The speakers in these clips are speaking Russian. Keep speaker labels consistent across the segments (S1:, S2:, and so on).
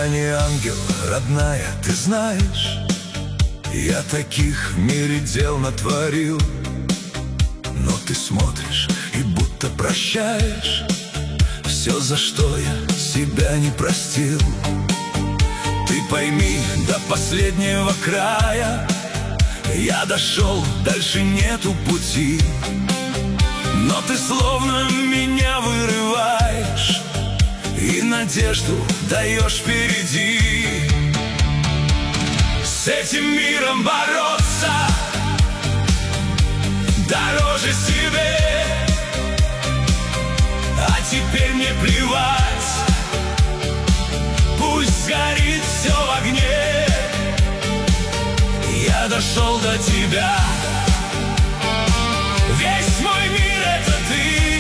S1: Я не ангел, родная, ты знаешь. Я таких в мире дел натворил. Но ты смотришь и будто прощаешь все, за что я себя не простил. Ты пойми, до последнего края я дошел, дальше нету пути. Но ты словно меня вырываешь и надежду даешь впереди. С этим миром бороться дороже себе. А теперь мне плевать, пусть сгорит все в огне. Я дошел до тебя. Весь мой мир — это ты.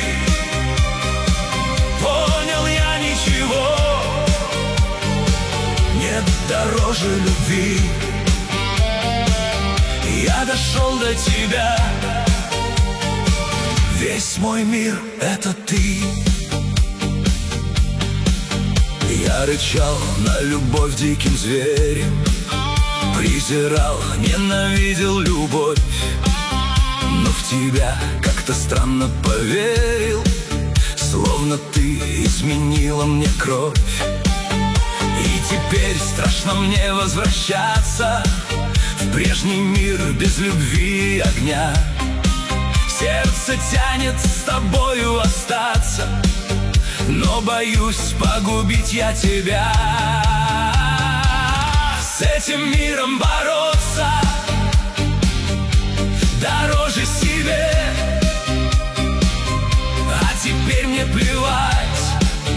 S1: Понял я, ничего нет дороже любви. Я дошел до тебя. Весь мой мир — это ты. Я рычал на любовь диким зверем, презирал, ненавидел любовь. Но в тебя как-то странно поверил, словно ты изменила мне кровь. И теперь страшно мне возвращаться в прежний мир без любви и огня. Сердце тянет с тобою остаться, но боюсь погубить я тебя. С этим миром бороться дороже себе. А теперь мне плевать,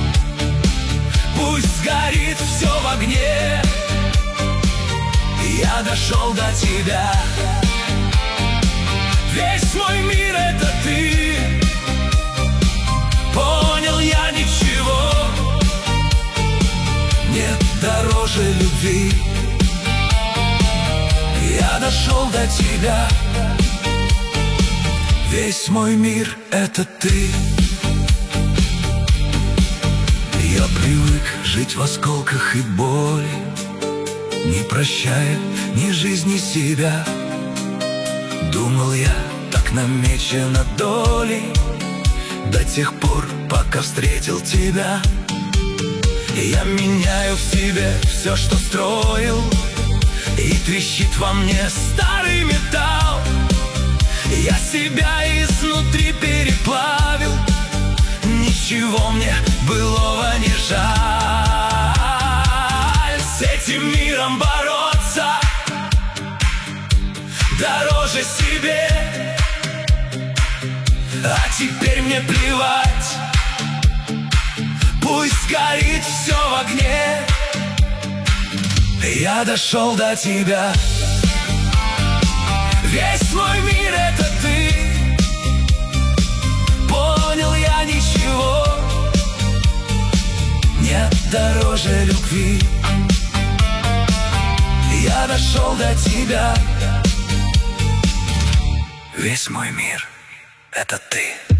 S1: пусть сгорит все в огне. Я дошел до тебя. Весь мой мир — это ты. Понял я, ничего нет дороже любви. Я дошел до тебя. Весь мой мир — это ты. Я привык жить в осколках и боли, не прощая ни жизни, ни себя. Думал я, так намечено долей, до тех пор, пока встретил тебя. Я меняю в себе все, что строил, и трещит во мне старый металл. Я себя изнутри переплавил, ничего мне былого не жаль. С этим миром бороться дороже себе. А теперь мне плевать, пусть сгорит все в огне. Я дошел до тебя. Весь мой мир — это ты. Понял я, ничего нет дороже любви. Я дошел до тебя. Весь мой мир — это ты.